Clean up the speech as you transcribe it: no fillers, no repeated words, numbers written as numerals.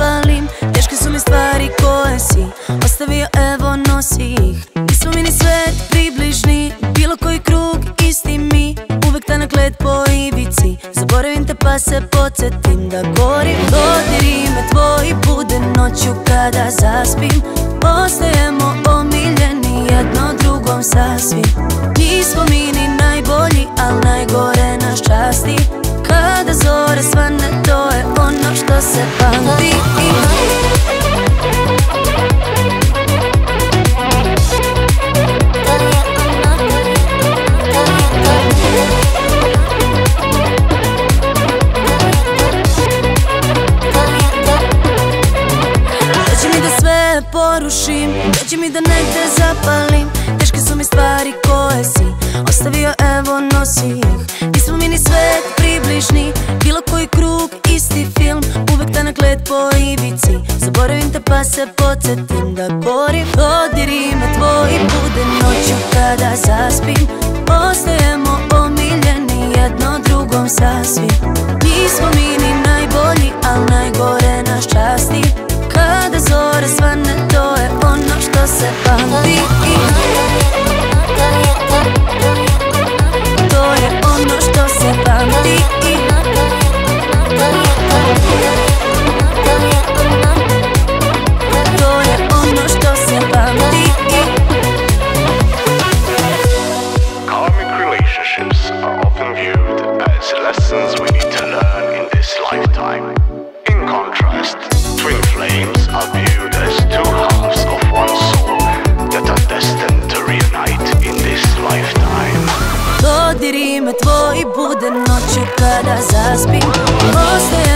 zapalim. Teške su mi stvari koje si ostavio, evo nosi ih. Nismo mi ni svet približni, bilo koji krug isti mi. Uvek tanak led po ivici, zaboravim te pa se podsjetim da gorim. Dodiri me tvoji bude noću kada zaspim. Postajemo omiljeni jedno drugom sasvim. Nismo mi ni najbolji, al najgore nas časti. Kada zore svane, to je ono što se pamti. Dođi mi da sve porušim, dođi mi da negde zapalim. Teške su mi stvari koje si ostavio, evo nosi ih. Nismo mi ni svet približni, bilo koji krug isti film. Uvek tanak led po ivici, zaboravim te pa se podsjetim da gorim. Dodiri me tvoji bude noću kada zaspim. Postajemo omiljeni jedno drugom sasvim. Nismo mi ni najbolji, al najgore nas časti. Kada zore svane, to je ono što se pamti. To je ono što se pamti. To je ono što se pamti. Karmic relationships are often viewed as lessons we need to learn in this lifetime. In contrast, twin flames are viewed as two halves of one soul that are destined to reunite in this lifetime. Dodiri me tvoji bude noću kada zaspim.